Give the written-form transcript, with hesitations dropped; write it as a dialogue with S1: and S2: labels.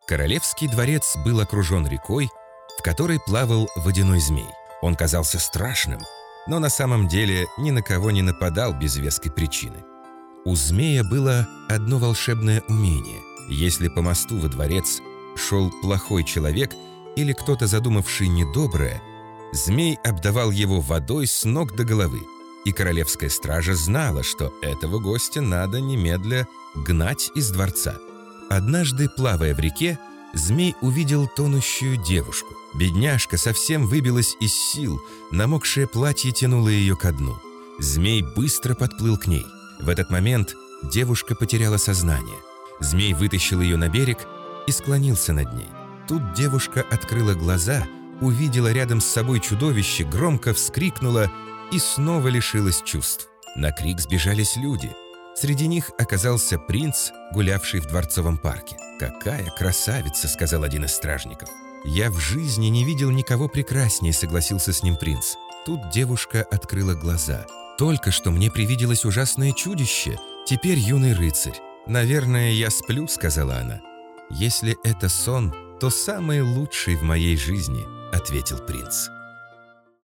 S1: Королевский дворец был окружен рекой, в которой плавал водяной змей. Он казался страшным, но на самом деле ни на кого не нападал без веской причины. У змея было одно волшебное умение. Если по мосту во дворец шел плохой человек или кто-то задумавший недоброе, змей обдавал его водой с ног до головы, и королевская стража знала, что этого гостя надо немедля гнать из дворца. Однажды, плавая в реке, змей увидел тонущую девушку. Бедняжка совсем выбилась из сил, намокшее платье тянуло ее ко дну. Змей быстро подплыл к ней. В этот момент девушка потеряла сознание. Змей вытащил ее на берег и склонился над ней. Тут девушка открыла глаза, увидела рядом с собой чудовище, громко вскрикнула и снова лишилась чувств. На крик сбежались люди. Среди них оказался принц, гулявший в дворцовом парке. «Какая красавица!» — сказал один из стражников. «Я в жизни не видел никого прекраснее», — согласился с ним принц. Тут девушка открыла глаза. «Только что мне привиделось ужасное чудище, теперь юный рыцарь. Наверное, я сплю», — сказала она. «Если это сон, то самый лучший в моей жизни», — ответил принц.